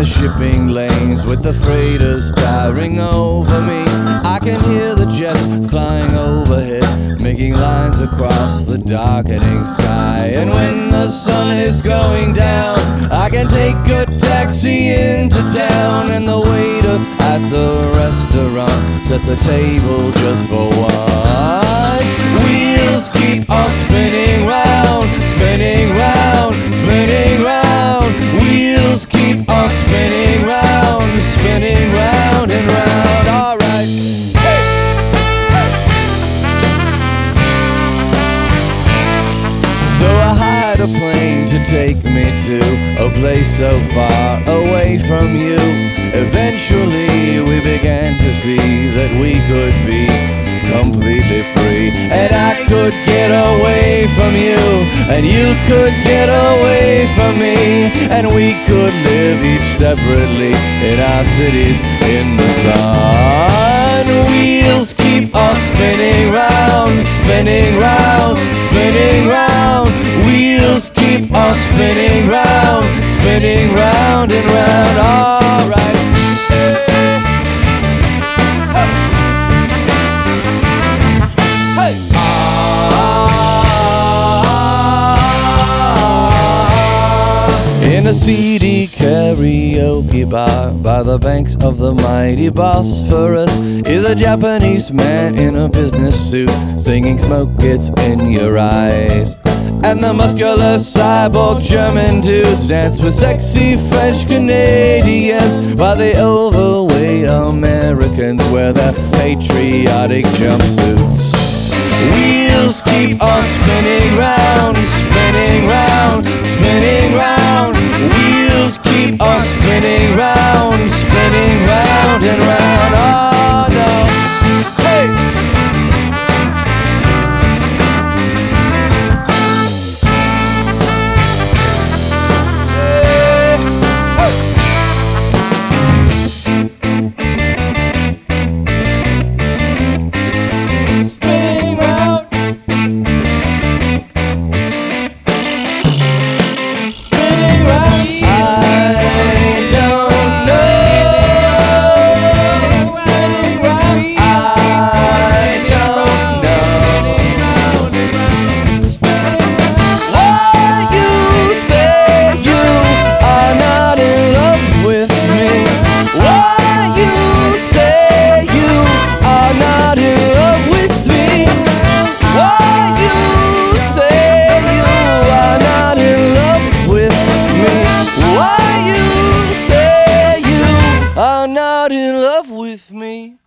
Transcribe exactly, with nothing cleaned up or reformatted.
shipping lanes with the freighters towering over me. I can hear the jets flying overhead, making lines across the darkening sky. And when the sun is going down, I can take a taxi into town, and the waiter at the restaurant sets a table just for one. Wheels keep on spinning round, spinning round, spinning round. Wheels keep on spinning round, spinning round and round. All right. Hey. Hey. So I hired a plane to take me to a place so far away from you. Eventually we began to see that we could be completely free, and I could get away from you, and you could get away from me, and we could live each separately in our cities in the sun. Wheels keep on spinning round, spinning round, spinning round. Wheels keep on spinning round, spinning round and round. All right. In a seedy karaoke bar by the banks of the mighty Bosphorus is a Japanese man in a business suit singing "Smoke Gets in Your Eyes." And the muscular cyborg German dudes dance with sexy French Canadians, while the overweight Americans wear their patriotic jumpsuits. Wheels keep on spinning round, spinning round, spinning round. Wheels keep on spinning round, spinning round and round. Oh no. Hey. Not in love with me.